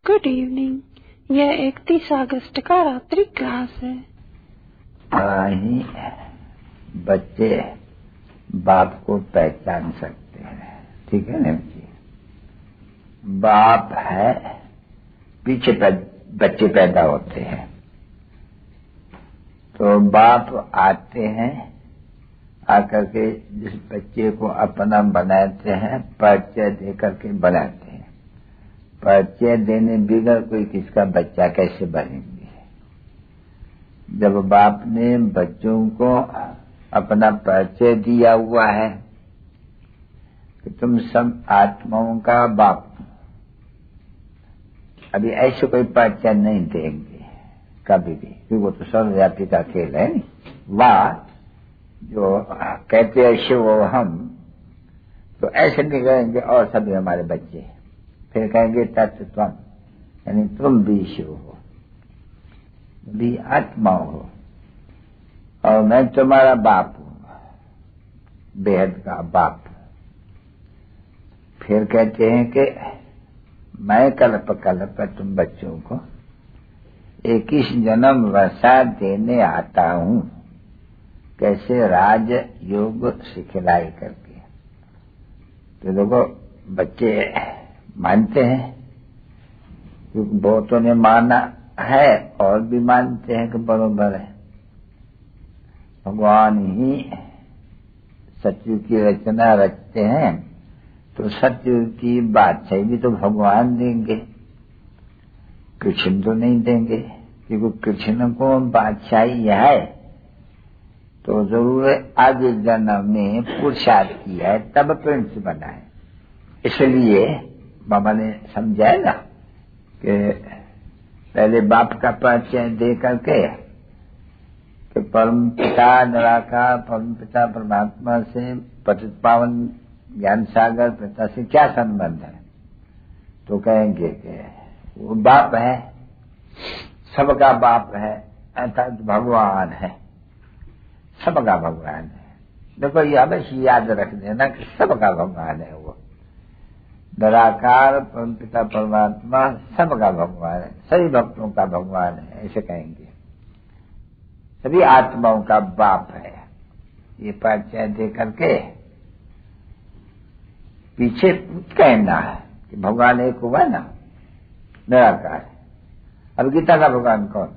Good evening. यह 31 अगस्त का रात्रि क्लास है। ही बच्चे बाप को पहचान सकते हैं, ठीक है ना जी। बाप है, पीछे बच्चे पैदा होते हैं तो बाप आते हैं, आकर के जिस बच्चे को अपना बनाते हैं परिचय दे करके बनाते हैं। परिचय देने बिगड़ कोई किसका बच्चा कैसे बनेंगे। जब बाप ने बच्चों को अपना परिचय दिया हुआ है कि तुम सब आत्माओं का बाप, अभी ऐसे कोई परिचय नहीं देंगे कभी भी, क्योंकि वो तो सर्वव्यापी का खेल है। वाह जो कहते हैं शिव हम, तो ऐसे नहीं कहेंगे और सभी हमारे बच्चे, फिर कहेंगे तत्त्वम, यानी तुम भी शिव हो, भी आत्मा हो और मैं तुम्हारा बाप हूं, बेहद का बाप। फिर कहते हैं कि मैं कल्प कल्प तुम बच्चों को 21 जन्म वर्षा देने आता हूं, कैसे राज योग सिखलाई करके। तो देखो बच्चे मानते हैं, क्योंकि बहुतों ने माना है और भी मानते हैं कि बरोबर है। भगवान ही सत्य की रचना रचते हैं तो सत्य की बादशाही भी तो भगवान देंगे, कृष्ण तो नहीं देंगे, क्योंकि कृष्ण को बादशाही है तो जरूर आगे जन्म में पुरुषार्थ किया है तब प्रिंस बना है। इसलिए बाबा ने समझाया ना कि पहले बाप का परिचय दे करके कि परम पिता निराकार परम पिता परमात्मा से पतित पावन ज्ञान सागर पिता से क्या संबंध है, तो कहेंगे कि वो बाप है, सबका बाप है, अर्थात भगवान है, सबका भगवान है। देखो ये हमेशा याद रख देना कि सबका भगवान है, वो निराकार परम पिता परमात्मा सबका भगवान है, सभी भक्तों का भगवान है, ऐसे कहेंगे। सभी आत्माओं का बाप है। ये परिचय दे करके पीछे कहना है कि भगवान एक हुआ ना, निराकार है। अब गीता का भगवान कौन?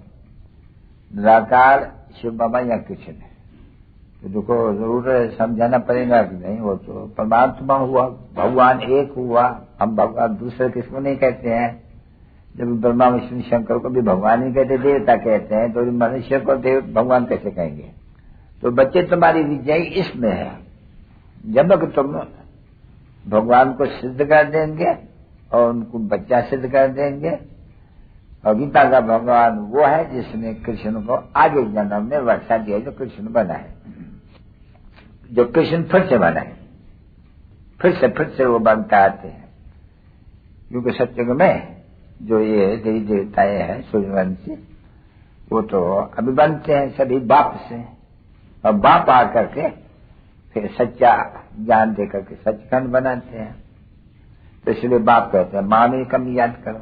निराकार शिव बाबा या कृष्ण है। तो देखो जरूर समझाना पड़ेगा कि नहीं, वो तो परमात्मा हुआ, भगवान एक हुआ। हम भगवान दूसरे किसको नहीं कहते हैं। जब ब्रह्मा विष्णु शंकर को भी भगवान ही कहते, देवता कहते हैं, तो मनुष्य को देव भगवान कैसे कहेंगे। तो बच्चे तुम्हारी विजय इसमें है, जब तक तुम भगवान को सिद्ध कर देंगे और उनको बच्चा सिद्ध कर देंगे। और गीता का भगवान वो है जिसने कृष्ण को आगे जन्म में वर्षा दिया, जो कृष्ण बना है, जो कृष्ण फिर से बना है, फिर से वो बनता आते हैं। क्योंकि सत्युग में जो ये देवी देवताएं हैं सूर्यवंशी, वो तो अभी बनते हैं सभी बाप से, और बाप आकर के फिर सच्चा ज्ञान देकर के सचखंड बनाते हैं। तो इसलिए बाप कहते हैं मां में कम याद करो,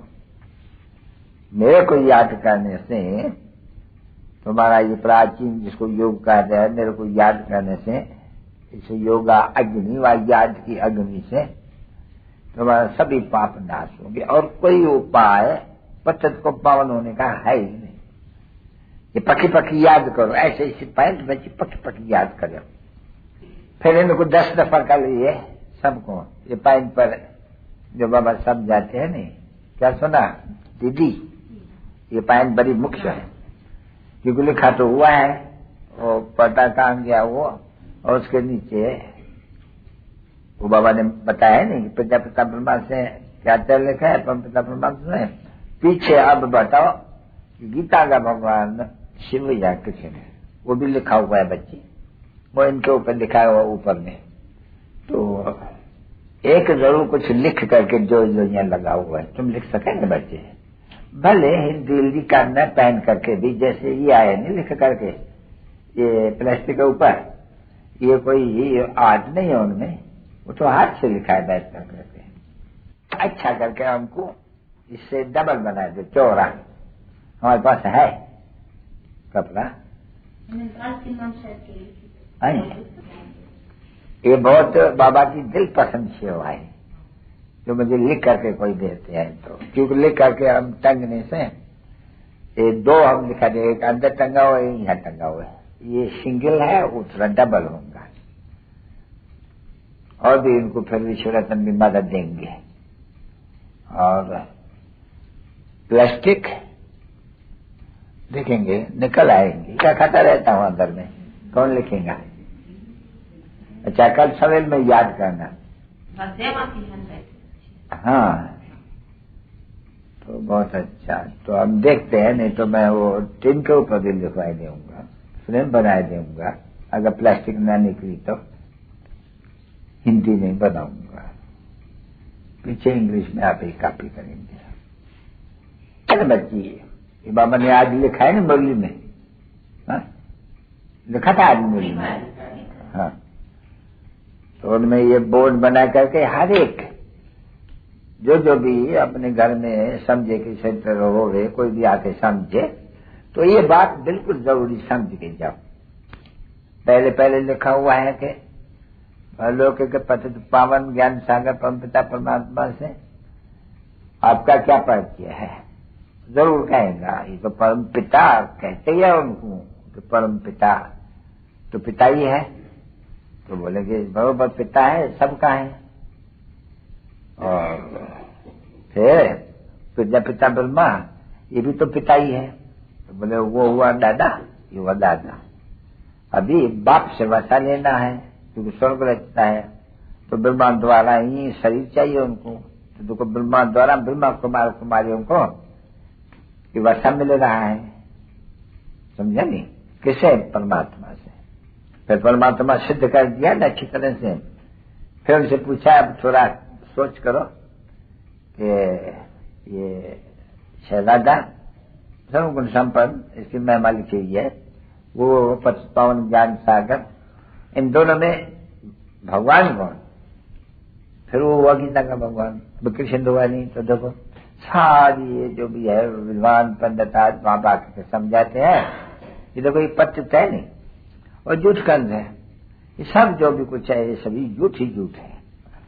मेरे को याद करने से तुम्हारा ये प्राचीन जिसको योग कहते हैं, मेरे को याद करने से, इसे योगा अग्नि व याद की अग्नि से तुम्हारा सभी पाप नाश होंगे। और कोई उपाय पतित को पावन होने का है ही नहीं। ये पकी पकी याद करो, ऐसे ऐसे पैंट बच्ची पकी पकी याद करो। फिर इनको 10 दफा कर लिए सबको, ये पैंट पर जो बाबा सब जाते हैं नहीं, क्या सुना दीदी, ये पैंट बड़ी मुख्य है, क्योंकि लिखा तो हुआ है, वो पता कहाँ गया वो, और उसके नीचे वो बाबा ने बताया नहीं कि प्रजापिता ब्रह्मा से क्या क्या लिखा है, परम पिता ब्रह्मा से पीछे। अब बताओ कि गीता का भगवान शिव या कृष्ण है, वो भी लिखा हुआ है बच्ची, वो इनके ऊपर लिखा हुआ ऊपर में। तो एक जरूर कुछ लिख करके जो यहाँ लगा हुआ है तुम लिख सकेंगे बच्चे, भले हिंदी करना पहन करके भी, जैसे ये आया नहीं लिख करके ये प्लास्टिक के ऊपर, ये कोई आर्ट नहीं है उनमें, वो तो हाथ से लिखा है बैठ करके। अच्छा करके हमको इससे डबल बना दो, चौड़ा। हमारे पास है कपड़ा। ये बहुत बाबा की दिल पसंद सेवा है जो मुझे लिख करके कोई देते हैं, तो क्योंकि लिख करके हम टंगने से ये दो हम लिखा दे, एक अंदर टंगा हुआ है, यहाँ टंगा हुआ है। ये सिंगल है, दूसरा डबल होगा। और भी इनको फिर विश्वरत्न भी मदद देंगे। और प्लास्टिक देखेंगे निकल आएंगे, क्या खाता रहता हूं अंदर में, कौन लिखेगा। अच्छा, कल सवेल में याद करना। हाँ, तो बहुत अच्छा। तो हम देखते हैं, नहीं तो मैं वो टिन के ऊपर भी लिखवाई दूंगा, फ्रेम बनाए दूंगा। अगर प्लास्टिक ना निकली तो हिंदी में बनाऊंगा, पीछे इंग्लिश में आप ही कॉपी करेंगे। अरे बच्ची, ये बाबा ने आज लिखा है ना मुरली में, हाँ लिखा था आज मुरली में। हाँ, तो उनमें ये बोर्ड बना करके हर एक जो भी अपने घर में समझे कि सेंटर होवे, कोई भी आके समझे, तो ये बात बिल्कुल जरूरी समझ के जाओ। पहले लिखा हुआ है कि लोक के पतित पावन ज्ञान सागर परम पिता परमात्मा से आपका क्या परिचय है। जरूर कहेगा, ये तो परम पिता कहते ही है उनको, तो परम पिता तो पिता ही है। तो बोलेंगे बरोबर पिता है, सबका है। और फिर प्रजापिता ब्रह्मा, ये भी तो पिता ही है। तो बोले वो हुआ दादा, ये हुआ दादा। अभी बाप से वसा लेना है, क्योंकि स्वर्ग रचता है, तो ब्रह्मा द्वारा ही शरीर चाहिए उनको। तो देखो ब्रह्मा द्वारा ब्रह्मा कुमार कुमारियों को कि वसा मिल रहा है, समझा नहीं, किसे, परमात्मा से। फिर परमात्मा सिद्ध कर दिया ना अच्छी तरह से। फिर उनसे पूछा, अब थोड़ा सोच करो कि ये शहजादा सर्वगुण संपन्न, इसकी महिमा लिखी हुई है, वो पतित पावन ज्ञान सागर, इन दोनों में भगवान कौन। फिर वो हुआ गीता का भगवान, कृष्ण हुआ नहीं। तो देखो सारी ये जो भी है विद्वान पंडित आज वहां बाकी समझाते हैं, ये देखो ये पतित है नहीं और झूठ कंध है, ये सब जो भी कुछ है ये सभी झूठ ही झूठ है।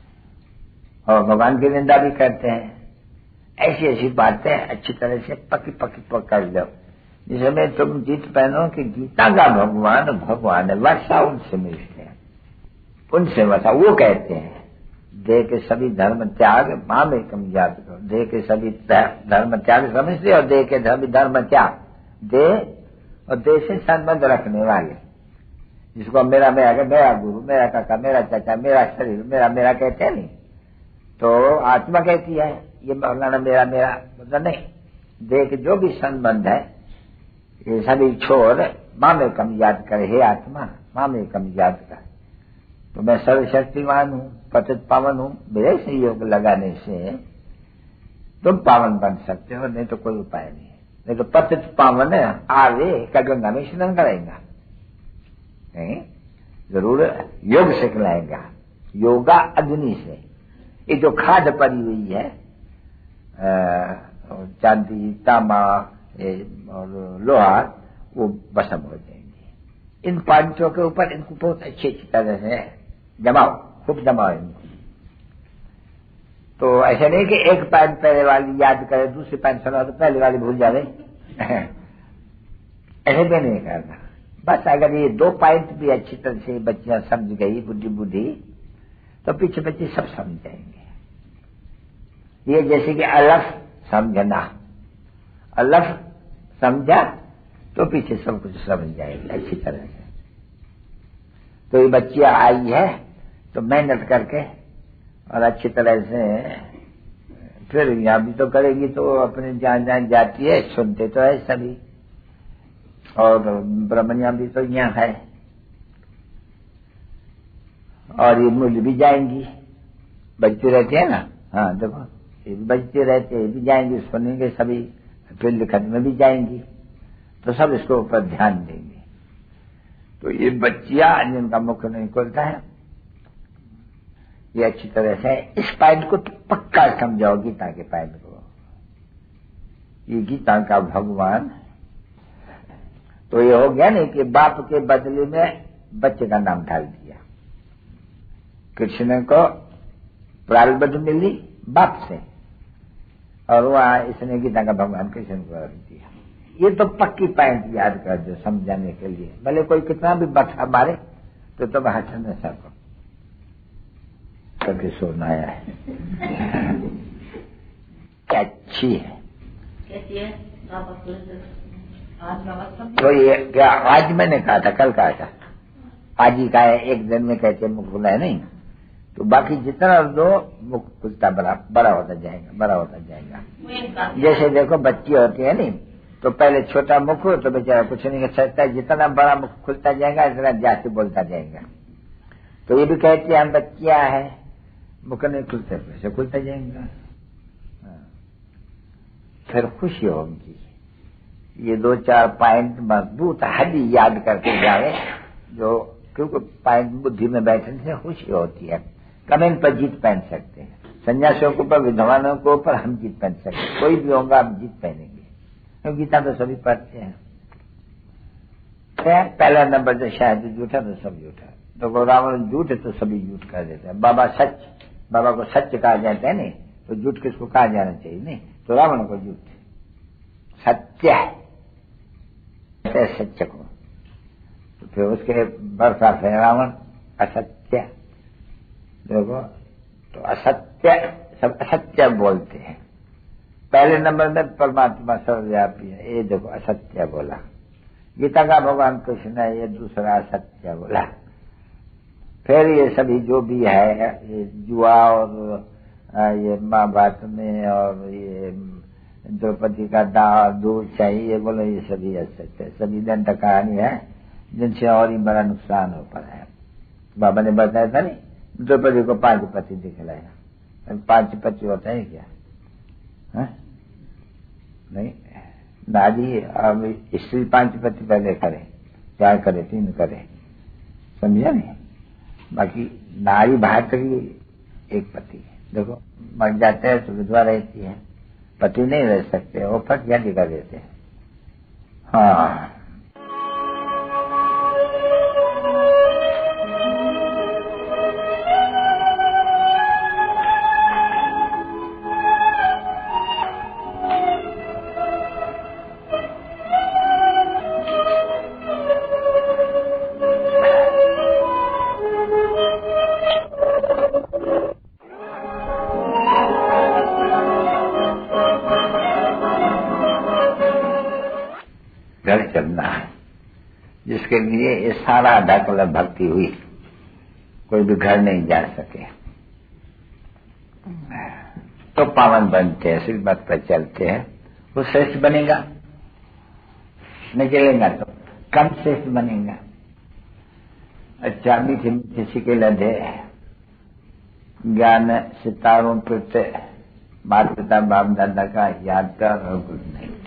और भगवान की निंदा भी करते हैं। ऐसी ऐसी बातें अच्छी तरह से पक्की पक्की पकड़ लो, जिसमें तुम जीत पहनो कि गीता का भगवान है, वर्षा उनसे मिलते हैं, उनसे वर्षा। वो कहते हैं दे के सभी धर्म त्याग मां में कम याद करो। दे के सभी धर्म त्याग समझते, और दे के सभी धर्म त्याग, दे और दे से संबंध रखने वाले, जिसको मेरा मेरा गुरु, मेरा काका, मेरा चाचा, मेरा शरीर, मेरा मेरा कहते हैं नहीं, तो आत्मा कहती है ये मौलाना मेरा मतलब नहीं। दे के जो भी संबंध है ये सभी छोड़ मां में कम याद करे। हे आत्मा, मां में कम याद कर। तो मैं सर्वशक्तिमान हूं, पतित पावन हूं, मेरे से योग लगाने से तुम पावन बन सकते हो, नहीं तो कोई उपाय नहीं। नहीं तो पतित पावन आवे क्या गंगा में स्नान कराएगा, नहीं, जरूर योग से खिलाएगा, योगा अग्नि से। ये जो खाद पड़ी हुई है चांदी, तांबा और लोहा, वो भस्म हो जाएंगे। इन पांचों के ऊपर इनको बहुत अच्छी तरह से जमाओ, खूब जमाओ इनको। तो ऐसा नहीं कि एक पैन पहले वाली याद करे, दूसरी पैन सुना तो पहले वाली भूल जावे, ऐसे भी नहीं करना। बस अगर ये दो पॉइंट भी अच्छी तरह से बच्चियां समझ गई, बुद्धि, तो पीछे बच्चे सब समझ जाएंगे। ये जैसे कि अलफ समझना, अलफ समझा तो पीछे सब कुछ समझ जाएगी अच्छी तरह से। तो ये बच्चियां आई है तो मेहनत करके और अच्छी तरह से फिर यहां भी तो करेगी, तो अपने जहां जाती है सुनते तो है सभी, और ब्रह्मनिया भी तो यहाँ है, और ये मूल्य भी जाएंगी, बच्चे रहते हैं ना। हाँ देखो ये भी बच्चे रहते हैं, ये भी जाएंगी, सुनेंगे सभी, फिर लिखत में भी जाएंगी, तो सब इसके ऊपर ध्यान देंगे। तो ये बच्चियां जिनका मुख नहीं खुलता है, ये अच्छी तरह से इस पॉइंट को तो पक्का समझाओ, गीता के पॉइंट को ये गीता का भगवान। तो ये हो गया नहीं कि बाप के बदले में बच्चे का नाम डाल दिया। कृष्ण को प्रारब्ध मिली बाप से, और वहां इसने गीता का भगवान कृष्ण को रख दिया। ये तो पक्की पॉइंट याद कर दो समझाने के लिए। भले कोई कितना भी बता मारे तो तुम हट न सको। कभी सोना आया है क्या अच्छी है। तो ये क्या आज मैंने कहा था, कल कहा था, आज ही कहा है। एक दिन में कहते मुख खुला है नहीं, तो बाकी जितना दो मुख खुलता बड़ा होता जाएगा, बड़ा होता जाएगा। जैसे देखो बच्ची होती है नहीं, तो पहले छोटा मुख हो तो बेचारा कुछ नहीं कर सकता, जितना बड़ा मुख खुलता जाएगा इतना जाति बोलता जाएगा। तो ये भी कहते हैं हम बच्चियां हैं, मुख नहीं खुलते, पैसे खुलता जाएगा। फिर खुशी होगी। ये 2-4 पॉइंट मजबूत हड्डी याद करके जाए, जो क्योंकि पॉइंट बुद्धि में बैठने से खुशी होती है। कमेंट पर जीत पहन सकते हैं, सन्यासियों के ऊपर, विद्वानों के ऊपर हम जीत पहन सकते हैं। कोई भी होगा हम जीत पहनेंगे, क्योंकि गीता तो सभी पढ़ते हैं। पहला नंबर जो शायद झूठा तो सब झूठा, तो रावण झूठ है तो सभी झूठ कर देते हैं। बाबा सच, बाबा को सच कहा जाता है नहीं, तो झूठ किसको कहा जाना चाहिए नहीं, तो रावण को झूठ सत्य है, सत्य को। तो फिर उसके बरसात है रावण असत्य। देखो तो असत्य, सब असत्य बोलते हैं। पहले नंबर में परमात्मा सर्वव्यापी है, ये देखो असत्य बोला। गीता का भगवान कृष्ण है, ये दूसरा असत्य बोला। फिर ये सभी जो भी है, ये जुआ और ये महाभारत में और ये द्रौपदी का दूध चाहिए, बोलो ये सभी असत्य है, सभी दंड कहानी है, जिनसे और ही बड़ा नुकसान हो पड़ा है। बाबा ने बताया था नहीं, द्रौपदी को 5 पति दिखलाया। 5 पति होता है क्या? है? नहीं, नारी अब स्त्री 5 पति पहले करे, 4 करे, 3 करे, समझा नहीं? बाकी नारी भारत की 1 पति। देखो मर जाते हैं तो विधवा रहती है, पति नहीं रह सकते, वो फट क्या दिखा देते हैं। हाँ, घर चलना है, जिसके लिए ये सारा अध्यात्म भक्ति हुई, कोई भी घर नहीं जा सके तो पावन बनते हैं, श्रीमत पर चलते हैं, वो श्रेष्ठ बनेगा। नहीं चलेगा तो कम श्रेष्ठ बनेगा। अच्छा, मीठे मीठे सिके लधे ज्ञान सितारों प्रत्यय माता पिता बाप दादा का याद कर और कुछ नहीं।